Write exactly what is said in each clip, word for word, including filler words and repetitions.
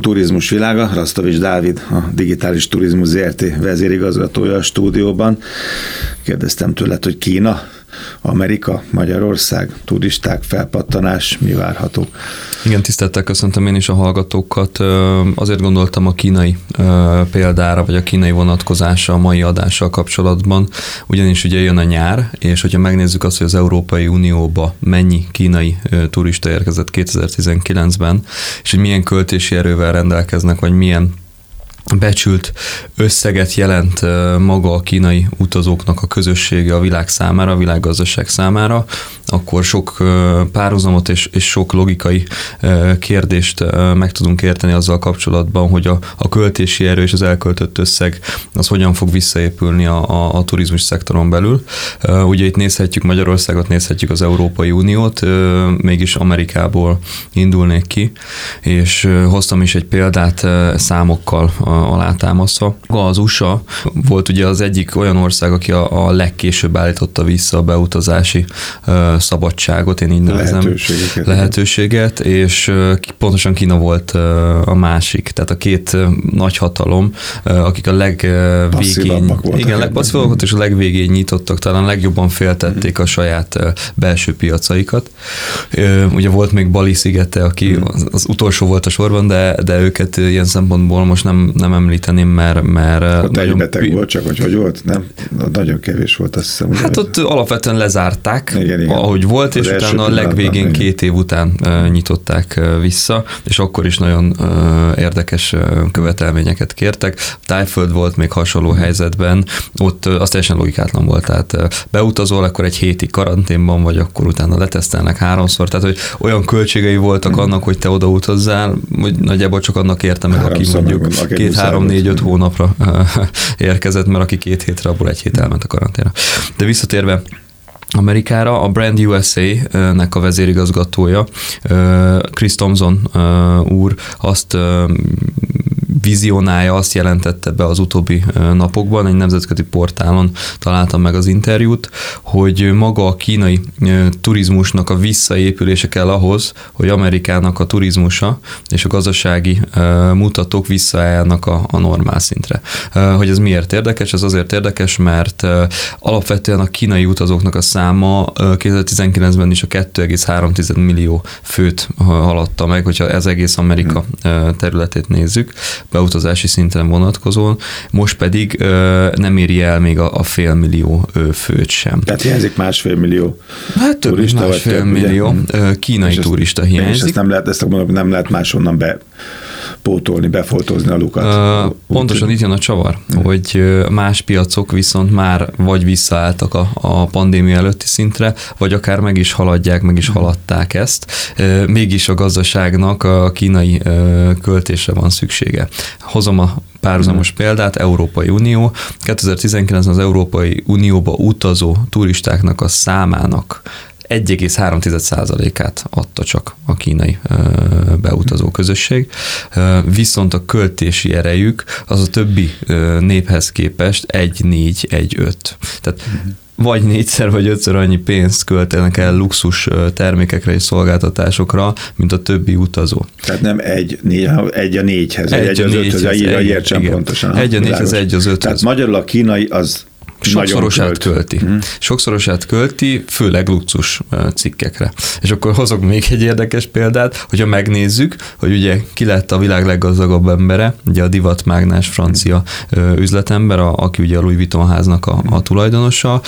turizmus világa. Rasztovics Dávid, a Digitális Turizmus zé er té vezérigazgatója a stúdióban. Kérdeztem tőled, hogy Kína, Amerika, Magyarország, turisták, felpattanás, mi várható? Igen, tisztelettel köszöntöm én is a hallgatókat. Azért gondoltam a kínai példára, vagy a kínai vonatkozása a mai adással kapcsolatban, ugyanis ugye jön a nyár, és hogyha megnézzük azt, hogy az Európai Unióba mennyi kínai turista érkezett kétezer-tizenkilencben, és hogy milyen költési erővel rendelkeznek, vagy milyen becsült összeget jelent maga a kínai utazóknak a közössége a világ számára, a világgazdaság számára, akkor sok párhuzamot és, és sok logikai kérdést meg tudunk érteni azzal kapcsolatban, hogy a, a költési erő és az elköltött összeg az hogyan fog visszaépülni a, a, a turizmus szektoron belül. Ugye itt nézhetjük Magyarországot, nézhetjük az Európai Uniót, mégis Amerikából indulnék ki, és hoztam is egy példát számokkal alátámasztva. Az u es á volt ugye az egyik olyan ország, aki a, a legkésőbb állította vissza a beutazási uh, szabadságot, én így nevezem, lehetőséget, lehetőséget és uh, pontosan Kína volt uh, a másik, tehát a két uh, nagyhatalom, uh, akik a legvégén, uh, igen, legpasszívabbak és a legvégén nyitottak, talán legjobban féltették a saját uh, belső piacaikat. Uh, ugye volt még Bali szigete, aki az, az utolsó volt a sorban, de, de őket ilyen szempontból most nem nem említeném, mert... mert ott egy beteg pi- volt csak, hogy hogy volt? Nem? Nagyon kevés volt, azt hiszem. Hát ott hogy... alapvetően lezárták, igen, igen. ahogy volt, az és utána a legvégén igen. két év után uh, nyitották uh, vissza, és akkor is nagyon uh, érdekes uh, követelményeket kértek. Tájföld volt még hasonló hmm. helyzetben, ott uh, az teljesen logikátlan volt, tehát uh, beutazol, akkor egy hétig karanténban vagy, akkor utána letesztelnek háromszor, tehát hogy olyan költségei voltak hmm. annak, hogy te oda utazzál, hogy nagyjából csak annak érte meg, aki mondjuk két, három, négy, öt hónapra érkezett, mert aki két hétre, abból egy hét elment a karanténra. De visszatérve Amerikára, a Brand u es á-nek a vezérigazgatója, Chris Thompson úr azt vizionálja, azt jelentette be az utóbbi napokban, egy nemzetközi portálon találtam meg az interjút, hogy maga a kínai turizmusnak a visszaépülése kell ahhoz, hogy Amerikának a turizmusa és a gazdasági mutatók visszaálljanak a, a normál szintre. Hogy ez miért érdekes? Ez azért érdekes, mert alapvetően a kínai utazóknak a száma kétezer-tizenkilencben is a két egész három millió főt haladta meg, hogyha ez egész Amerika területét nézzük, beutazási szinten vonatkozóan, most pedig ö, nem éri el még a, a fél millió ö, főt sem. Tehát hiányzik másfél millió hát több turista, másfél több, millió ugye? Kínai turista ezt, hiányzik. És ezt nem lehet, ezt mondom, nem lehet máshonnan be pótolni, befoltozni a lukat. Uh, pontosan itt jön a csavar, hmm. hogy más piacok viszont már vagy visszaálltak a, a pandémia előtti szintre, vagy akár meg is haladják, meg is hmm. haladták ezt. Uh, mégis a gazdaságnak a kínai uh, költésre van szüksége. Hozom a párhuzamos hmm. példát, Európai Unió. kétezer-tizenkilencben az Európai Unióba utazó turistáknak a számának egy egész három százalékát adta csak a kínai ö, beutazó közösség, ö, viszont a költési erejük az a többi ö, néphez képest egy négy egy öt. Tehát uh-huh. vagy négyszer vagy ötször annyi pénzt költenek el luxus termékekre és szolgáltatásokra, mint a többi utazó. Tehát nem egy, négy, egy a négyhez, egy, egy az öthöz, egy, értsem pontosan. Egy a négyhez, egy az öthöz. Tehát magyarul a kínai az sokszorosát költi. Mm. Sokszorosát költi, főleg luxus cikkekre. És akkor hozok még egy érdekes példát, hogyha megnézzük, hogy ugye ki lett a világ leggazdagabb embere, ugye a divatmágnás francia mm. üzletember, a, aki ugye a Louis Vuitton háznak a, a tulajdonosa.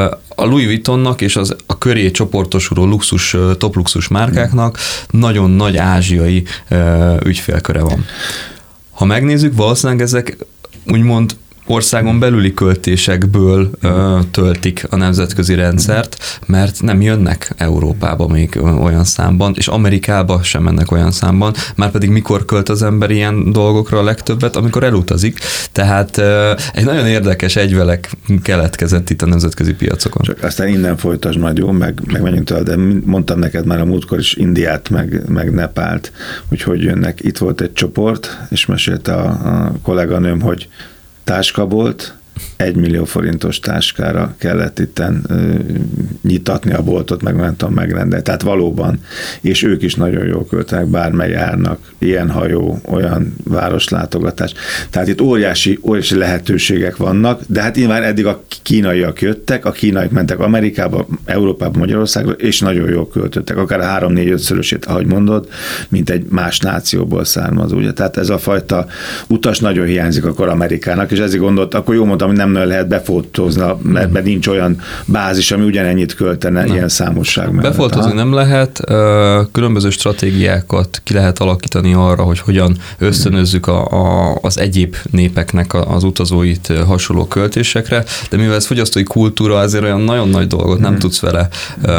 A Louis Vuittonnak és az, a köré csoportosuló luxus, top luxus márkáknak mm. nagyon nagy ázsiai ügyfélköre van. Ha megnézzük, valószínűleg ezek úgymond országon belüli költésekből ö, töltik a nemzetközi rendszert, mert nem jönnek Európába még olyan számban, és Amerikába sem mennek olyan számban, már pedig mikor költ az ember ilyen dolgokra a legtöbbet, amikor elutazik. Tehát ö, egy nagyon érdekes egyvelek keletkezett itt a nemzetközi piacokon. Csak aztán innen folytasd majd, jó, meg, meg menjünk tőle, de mondtam neked már a múltkor is Indiát, meg, meg Nepált, hogy hogy jönnek. Itt volt egy csoport, és mesélte a, a kolléganőm, hogy táskabolt, egy millió forintos táskára kellett itten ö, nyitatni a boltot, meg nem tudom megrendelni. Tehát valóban, és ők is nagyon jól költenek, bármely járnak, ilyen hajó, olyan városlátogatás. Tehát itt óriási, óriási lehetőségek vannak, de hát nyilván eddig a kínaiak jöttek, a kínaiak mentek Amerikába, Európába, Magyarországra, és nagyon jól költöttek, akár három-négy-ötszörösét, ahogy mondod, mint egy más nációból származó. Ugye? Tehát ez a fajta utas nagyon hiányzik akkor Amerikának, és ezért gondolt, akkor jó mondtam, hogy nem lehet befotózni, mert, mert nincs olyan bázis, ami ugyanennyit költene nem. ilyen számosság mellett. Befotózni nem lehet, különböző stratégiákat ki lehet alakítani arra, hogy hogyan ösztönözzük a, a, az egyéb népeknek az utazóit hasonló költésekre, de mivel ez fogyasztói kultúra, azért olyan nagyon nagy dolgot nem hmm. tudsz vele ö,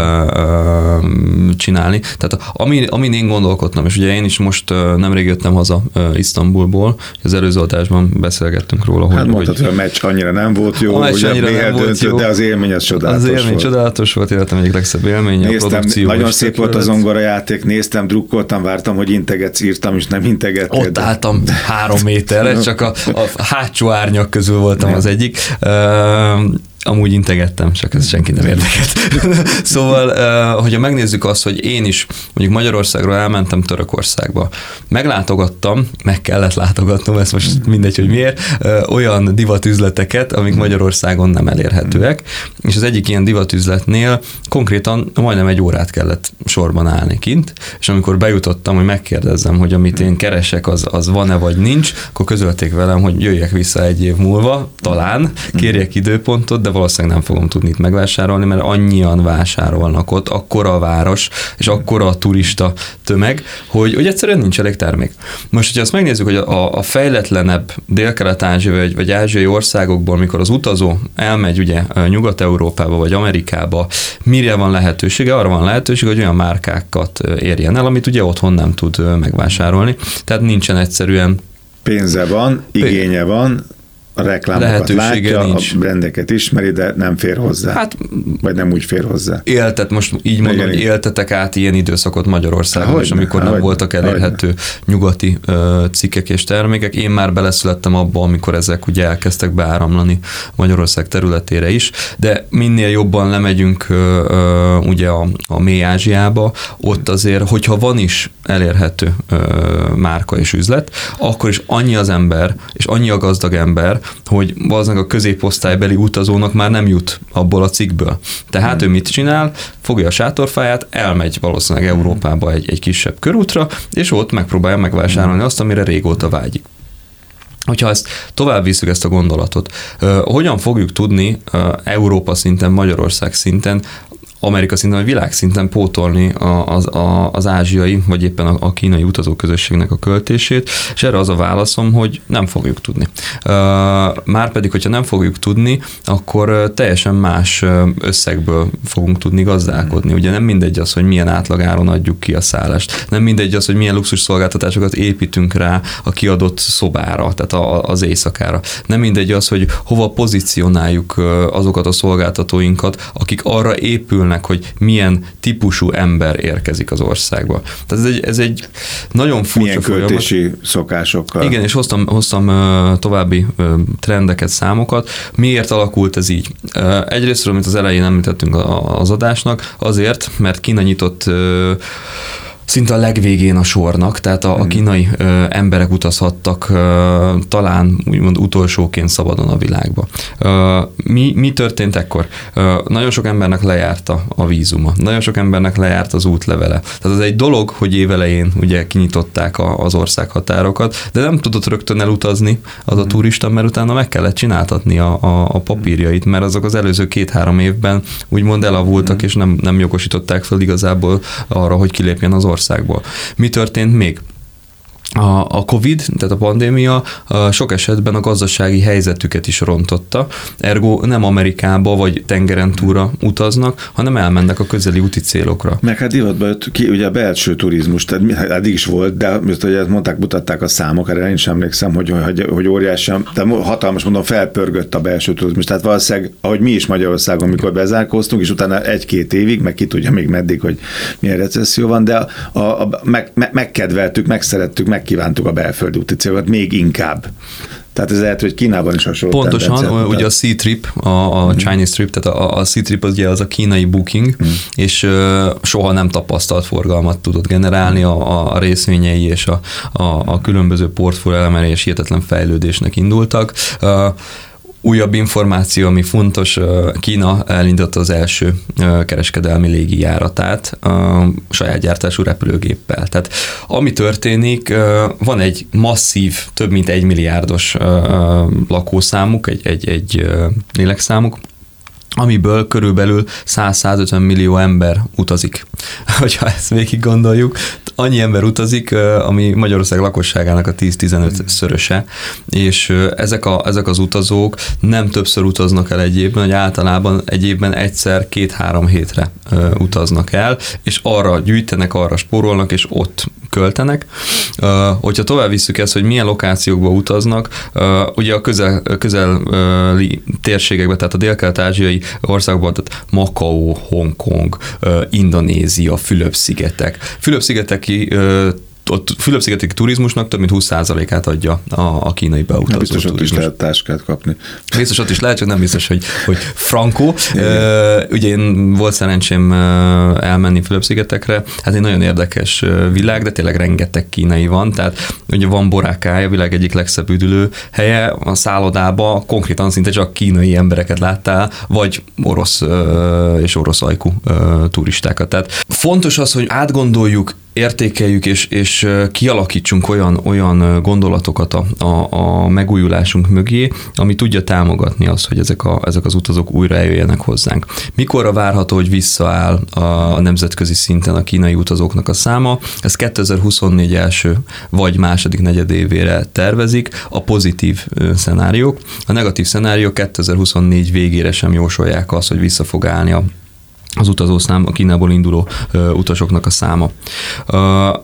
ö, csinálni. Tehát amin, amin én gondolkodtam, és ugye én is most nemrég jöttem haza Isztambulból, az előző adásban beszélgettünk róla, hogy... Hát mondtad, hogy a meccs annyira nem volt jó, a ugye nem volt döntő, jó, de az élmény az csodálatos volt. Az élmény volt. csodálatos volt, életem egyik legszebb élmény. Néztem, nagyon szép volt a zongorajáték, néztem, drukkoltam, vártam, hogy integetsz, írtam, és nem integettél. Ott álltam három méterre, csak a, a hátsó árnyak közül voltam az egyik. Amúgy integettem, csak ez senki nem érdekelt. Szóval, hogyha megnézzük azt, hogy én is mondjuk Magyarországról elmentem Törökországba, meglátogattam, meg kellett látogatnom, ezt most mindegy, hogy miért, olyan divatüzleteket, amik Magyarországon nem elérhetőek, és az egyik ilyen divatüzletnél konkrétan majdnem egy órát kellett sorban állni kint, és amikor bejutottam, hogy megkérdezzem, hogy amit én keresek, az, az van-e vagy nincs, akkor közölték velem, hogy jöjjek vissza egy év múlva, talán, kérjek időpontot, de valószínűleg nem fogom tudni itt megvásárolni, mert annyian vásárolnak ott, akkora a város, és akkora a turista tömeg, hogy, hogy egyszerűen nincs elég termék. Most, hogyha azt megnézzük, hogy a, a fejletlenebb dél-kelet-ázsiai vagy, vagy ázsiai országokból, mikor az utazó elmegy ugye Nyugat-Európába vagy Amerikába, mire van lehetősége? Arra van lehetőség, hogy olyan márkákat érjen el, amit ugye otthon nem tud megvásárolni. Tehát nincsen egyszerűen pénze van, igénye van, a reklámokat látja, nincs. A brandeket ismeri, de nem fér hozzá. Hát, vagy nem úgy fér hozzá. Éltet, most így mondom, hogy éltetek át ilyen időszakot Magyarországon, Hogyne, és amikor nem voltak elérhető hogyne. nyugati ö, cikkek és termékek. Én már beleszülettem abba, amikor ezek ugye elkezdtek beáramlani Magyarország területére is, de minél jobban lemegyünk ö, ö, ugye a, a mély Ázsiába, ott azért, hogyha van is elérhető ö, márka és üzlet, akkor is annyi az ember, és annyi a gazdag ember, hogy valószínűleg a középosztálybeli utazónak már nem jut abból a cikkből. Tehát hmm. ő mit csinál? Fogja a sátorfáját, elmegy valószínűleg Európába egy, egy kisebb körútra, és ott megpróbálja megvásárolni azt, amire régóta vágyik. Hogyha ezt tovább visszük ezt a gondolatot, hogyan fogjuk tudni Európa szinten, Magyarország szinten, Amerika szinten, vagy világszinten pótolni az, az ázsiai, vagy éppen a, a kínai utazóközösségnek a költését, és erre az a válaszom, hogy nem fogjuk tudni. Márpedig, hogyha nem fogjuk tudni, akkor teljesen más összegből fogunk tudni gazdálkodni. Ugye nem mindegy az, hogy milyen átlagáron adjuk ki a szállást, nem mindegy az, hogy milyen luxus szolgáltatásokat építünk rá a kiadott szobára, tehát az éjszakára. Nem mindegy az, hogy hova pozícionáljuk azokat a szolgáltatóinkat, akik arra épülnek, hogy milyen típusú ember érkezik az országba. Tehát ez egy, ez egy nagyon furcsa milyen költési folyamat. Szokásokkal. Igen, és hoztam, hoztam további trendeket, számokat. Miért alakult ez így? Egyrésztről, mint az elején említettünk az adásnak, azért, mert Kína nyitott szinte a legvégén a sornak, tehát a, a kínai ö, emberek utazhattak ö, talán úgymond utolsóként szabadon a világba. Ö, mi, mi történt ekkor? Ö, nagyon sok embernek lejárta a vízuma, nagyon sok embernek lejárt az útlevele. Tehát az egy dolog, hogy évelején ugye kinyitották a, az országhatárokat, de nem tudott rögtön elutazni az a turista, mert utána meg kellett csináltatni a, a, a papírjait, mert azok az előző két-három évben úgymond elavultak, és nem, nem jogosították fel igazából arra, hogy kilépjen az országból. Országból. Mi történt még? A, a Covid, tehát a pandémia a sok esetben a gazdasági helyzetüket is rontotta, ergo nem Amerikába vagy tengeren túra utaznak, hanem elmennek a közeli úti célokra. Meg hát divatba jött ki ugye a belső turizmus, tehát eddig is volt, de most ugye mondták, mutatták a számok, erre én is emlékszem, hogy, hogy, hogy óriásan, de hatalmas mondom, felpörgött a belső turizmus. Tehát valószínűleg, ahogy mi is Magyarországon, amikor bezárkóztunk, és utána egy-két évig, meg ki tudja még meddig, hogy milyen recesszió van, de a, a, meg, me, megkedveltük, megszerettük, meg megkívántuk a belföldi úti célokat, még inkább. Tehát ez lehet, hogy Kínában is hasonló. Pontosan, ugye a C-Trip, a, a Chinese Trip, tehát a, a C-Trip az ugye az a kínai booking, mm. és uh, soha nem tapasztalt forgalmat tudott generálni, a, a részvényei és a, a, a különböző portfólió elemelés hihetetlen fejlődésnek indultak. Uh, Újabb információ, ami fontos, Kína elindította az első kereskedelmi légijáratát a saját gyártású repülőgéppel. Tehát ami történik, van egy masszív, több mint egy milliárdos lakószámuk, egy, egy, egy lélekszámuk, amiből körülbelül száz-százötven millió ember utazik. Hogyha ezt végig gondoljuk, annyi ember utazik, ami Magyarország lakosságának a tíz-tizenöt szöröse, és ezek, a, ezek az utazók nem többször utaznak el egy évben, hogy általában egy évben egyszer, két-három hétre utaznak el, és arra gyűjtenek, arra spórolnak, és ott költenek. Uh, hogyha tovább visszük ezt, hogy milyen lokációkba utaznak, uh, ugye a közel, közeli térségekben, tehát a dél-kelet-ázsiai országokban, tehát Makao, Hongkong, uh, Indonézia, Fülöp-szigetek. Fülöp-szigeteki uh, ott Fülöp-szigeteki turizmusnak több mint húsz százalékát adja a, a kínai beutazó biztos turizmus. Biztos ott is lehet táskát kapni. Biztos ott is lehet, csak nem biztos, hogy, hogy frankó. Uh, ugye én volt szerencsém elmenni Fülöp-szigetekre, hát egy nagyon érdekes világ, de tényleg rengeteg kínai van, tehát ugye van Boracay, a világ egyik legszebb üdülő helye, a szállodába konkrétan szinte csak kínai embereket láttál, vagy orosz uh, és orosz ajkú uh, turistákat. Tehát fontos az, hogy átgondoljuk, értékeljük és, és kialakítsunk olyan, olyan gondolatokat a, a, a megújulásunk mögé, ami tudja támogatni azt, hogy ezek, a, ezek az utazók újra eljöjjenek hozzánk. Mikorra várható, hogy visszaáll a, a nemzetközi szinten a kínai utazóknak a száma? Ez kétezer-huszonnégy első vagy második negyedévére tervezik a pozitív szenáriók. A negatív szenáriók kétezer-huszonnégy végére sem jósolják azt, hogy vissza fog állni a az utazószám, a Kínából induló uh, utasoknak a száma. Uh,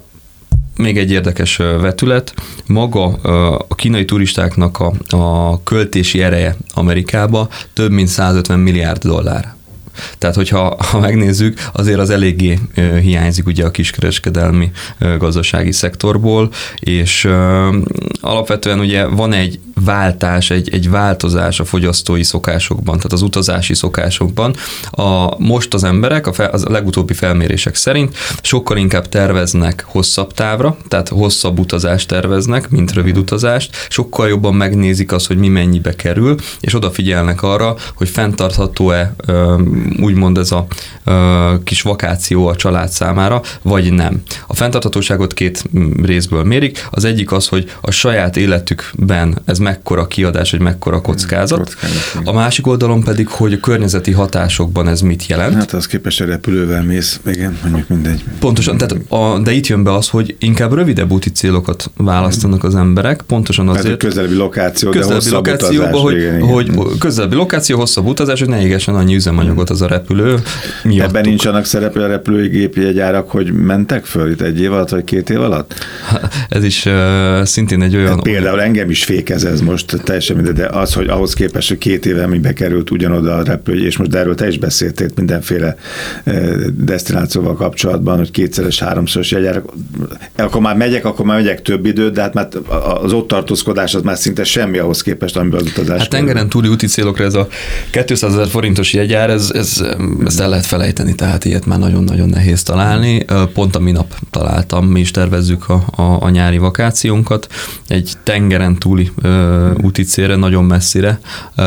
még egy érdekes uh, vetület, maga uh, a kínai turistáknak a, a költési ereje Amerikába több mint százötven milliárd dollár. Tehát, hogyha ha megnézzük, azért az eléggé uh, hiányzik ugye a kiskereskedelmi uh, gazdasági szektorból, és uh, alapvetően ugye van egy váltás, egy, egy változás a fogyasztói szokásokban, tehát az utazási szokásokban. A, most az emberek, a, fel, a legutóbbi felmérések szerint sokkal inkább terveznek hosszabb távra, tehát hosszabb utazást terveznek, mint rövid utazást, sokkal jobban megnézik azt, hogy mi mennyibe kerül, és odafigyelnek arra, hogy fenntartható-e úgymond ez a kis vakáció a család számára, vagy nem. A fenntarthatóságot két részből mérik. Az egyik az, hogy a saját életükben ez mekkora kiadás, vagy mekkora kockázat. kockázat a másik oldalon pedig, hogy a környezeti hatásokban ez mit jelent. Hát az képes, hogy repülővel mész, igen, mondjuk mindegy. Pontosan, tehát a, de itt jön be az, hogy inkább rövidebb úti célokat választanak az emberek, pontosan azért. Hát közelebbi lokáció, közelebbi de hosszabb utazás. Hogy, igen, hogy igen. közelebbi lokáció, hosszabb utazás, hogy ne égessen annyi üzemanyagot az a repülő. Miattuk. Ebben nincs annak szerepe a repülőgépjegyárak, hogy mentek föl itt egy év alatt, vagy két év alatt? Ez is uh, szintén egy olyan... Hát például engem is fékez ez most teljesen mindegy, de az, hogy ahhoz képest, hogy két éve mibe került ugyanoda a repülő, és most erről te is beszéltél mindenféle desztinációval kapcsolatban, hogy kétszeres, háromszoros jegyárak, akkor már megyek, akkor már megyek több időt, de hát már az ott tartózkodás az már szinte semmi ahhoz képest, amiben az utazás. Hát tengeren túli úti célokra ez a kétszázezer forintos jegyár, ez, ez, ezt el lehet felejteni, tehát ilyet már nagyon-nagyon nehéz találni. Pont a minap találtam, mi is tervezzük a, a, a nyári vakációnkat, egy tengeren túli ö, úti célra, nagyon messzire, ö,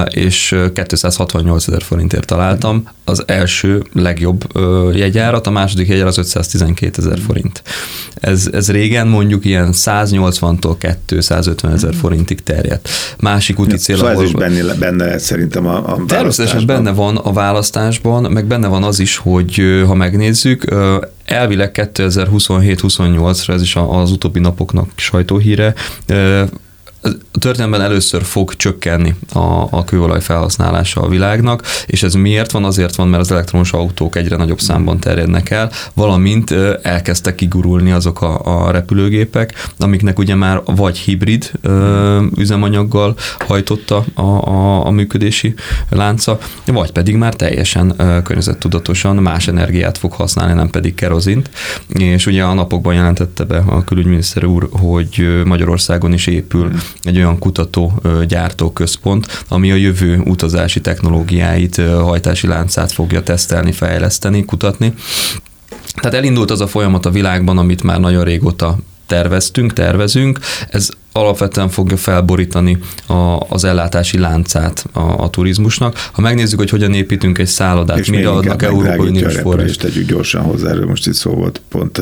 és kétszázhatvannyolcezer forintért találtam. Az első legjobb ö, jegyárat, a második jegyár az ötszáztizenkétezer forint. Ez, ez régen mondjuk ilyen száznyolcvantól kétszázötvenezer forintig terjedt. Másik úti cél, szóval ez is benne, benne lehet szerintem a, a természetesen benne van a választásban, meg benne van az is, hogy ha megnézzük, elvileg kétezer-huszonhét-huszonnyolcra, ez is az utóbbi napoknak sajtóhíre, a történelemben először fog csökkenni a, a kőolaj felhasználása a világnak, és ez miért van? Azért van, mert az elektromos autók egyre nagyobb számban terjednek el, valamint elkezdtek kigurulni azok a, a repülőgépek, amiknek ugye már vagy hibrid ö, üzemanyaggal hajtotta a, a, a működési lánca, vagy pedig már teljesen ö, környezettudatosan más energiát fog használni, nem pedig kerozint. És ugye a napokban jelentette be a külügyminiszter úr, hogy Magyarországon is épül egy olyan kutató-gyártó központ, ami a jövő utazási technológiáit, hajtási láncát fogja tesztelni, fejleszteni, kutatni. Tehát elindult az a folyamat a világban, amit már nagyon régóta terveztünk, tervezünk. Ez alapvetően fogja felborítani a, az ellátási láncát a, a turizmusnak. Ha megnézzük, hogy hogyan építünk egy szállodát, és mire adnak Európai Uniós forrás. És tegyük gyorsan hozzá, erről most itt szó volt, pont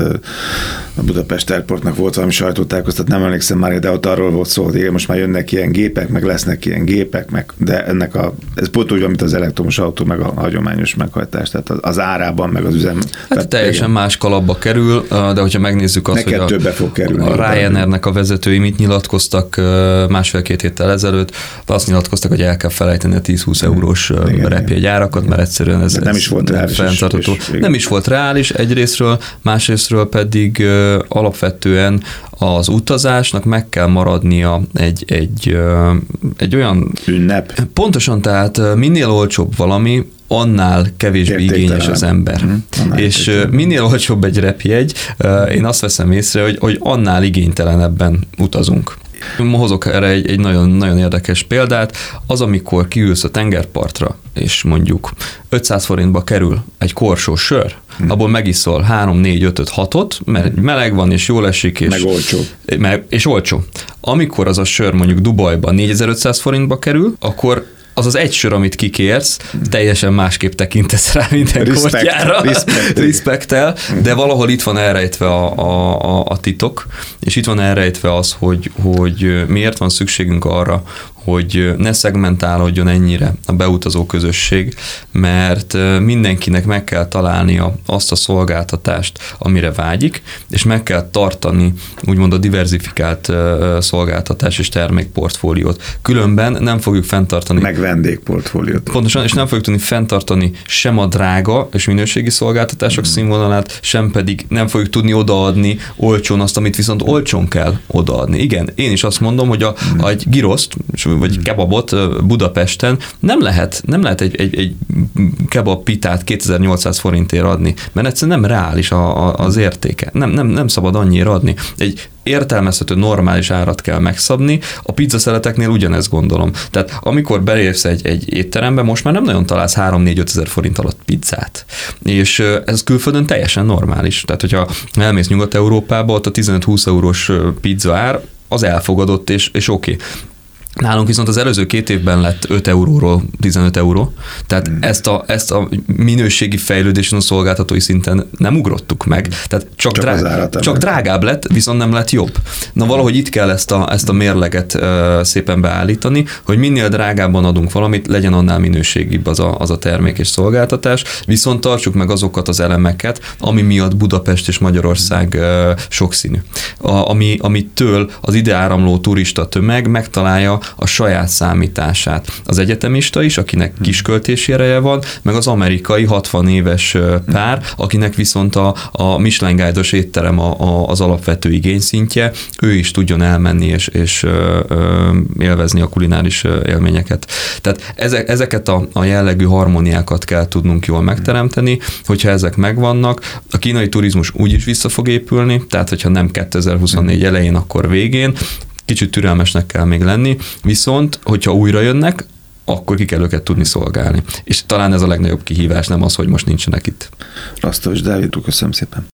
a Budapest Airportnak volt valami sajtótájékoztat, nem emlékszem már, de ott arról volt szó, hogy igen, most már jönnek ilyen gépek, meg lesznek ilyen gépek, meg, de ennek a, ez pont úgy van, mint az elektromos autó, meg a hagyományos meghajtás, tehát az árában, meg az üzem. Hát tehát teljesen igen. Más kalapba kerül, de hogyha megnézzük azt, neked hogy a, fog kerülni, a Ryanairnek a vezetői mit nyilatkoztak másfél-két héttel ezelőtt, azt nyilatkoztak, hogy el kell felejteni a tíz-húsz eurós repjegyárakat, mert egyszerűen ez, nem is volt reális. Fenntartható. És, és nem is volt reális egyrésztről, másrésztről pedig uh, alapvetően az utazásnak meg kell maradnia egy, egy, uh, egy olyan... ünnep. Pontosan, tehát minél olcsóbb valami, annál kevésbé igényes az ember. Mm, és uh, minél olcsóbb egy repjegy, uh, én azt veszem észre, hogy, hogy annál igénytelenebben utazunk. Hozok erre egy, egy nagyon, nagyon érdekes példát. Az, amikor kiülsz a tengerpartra, és mondjuk ötszáz forintba kerül egy korsó sör, hmm. abból megiszol három, négy, ötöt, hatot, mert hmm. meleg van, és jól esik, és, meg olcsó. Meg, és olcsó. Amikor az a sör mondjuk Dubajban négyezer-ötszáz forintba kerül, akkor az az egy sör, amit kikérsz, teljesen másképp tekintesz rá minden kortyára. Respektel, de valahol itt van elrejtve a, a, a titok, és itt van elrejtve az, hogy, hogy miért van szükségünk arra, hogy ne szegmentálódjon ennyire a beutazó közösség, mert mindenkinek meg kell találnia azt a szolgáltatást, amire vágyik, és meg kell tartani úgymond a diverzifikált szolgáltatás és termékportfóliót. Különben nem fogjuk fenntartani. Meg vendégportfóliót. Pontosan, és nem fogjuk tudni fenntartani sem a drága és minőségi szolgáltatások mm. színvonalát, sem pedig nem fogjuk tudni odaadni olcsón azt, amit viszont olcsón kell odaadni. Igen, én is azt mondom, hogy a, mm. egy giroszt, vagy kebabot Budapesten nem lehet, nem lehet egy, egy, egy kebab pitát kétezer-nyolcszáz forintért adni, mert egyszerűen nem reális a, a, az értéke. Nem, nem, nem szabad annyira adni. Egy értelmezhető normális árat kell megszabni, a pizzaszeleteknél ugyanezt gondolom. Tehát amikor belépsz egy, egy étterembe, most már nem nagyon találsz három-négy-öt ezer forint alatt pizzát. És ez külföldön teljesen normális. Tehát, hogyha elmész Nyugat-Európába, ott a tizenöt-húsz eurós pizza ár, az elfogadott, és, és oké. Okay. Nálunk viszont az előző két évben lett öt euróról tizenöt euró, tehát mm. ezt, a, ezt a minőségi fejlődésen a szolgáltatói szinten nem ugrottuk meg, tehát csak, csak, drág, csak drágább lett, viszont nem lett jobb. Na valahogy itt kell ezt a, ezt a mérleget uh, szépen beállítani, hogy minél drágábban adunk valamit, legyen annál minőségibb az a, az a termék és szolgáltatás, viszont tartsuk meg azokat az elemeket, ami miatt Budapest és Magyarország uh, sokszínű. A, ami, amitől az ide áramló turista tömeg megtalálja a saját számítását. Az egyetemista is, akinek kisköltési ereje van, meg az amerikai hatvan éves pár, akinek viszont a, a Michelin Guide-os étterem a, a, az alapvető igényszintje, ő is tudjon elmenni és, és ö, ö, élvezni a kulináris élményeket. Tehát ezek, ezeket a, a jellegű harmóniákat kell tudnunk jól megteremteni, hogyha ezek megvannak, a kínai turizmus úgyis vissza fog épülni, tehát hogyha nem kétezer-huszonnégy elején, akkor végén, kicsit türelmesnek kell még lenni, viszont, hogyha újra jönnek, akkor ki kell őket tudni szolgálni. És talán ez a legnagyobb kihívás, nem az, hogy most nincsenek itt. Rasztos Dávid, köszönöm szépen.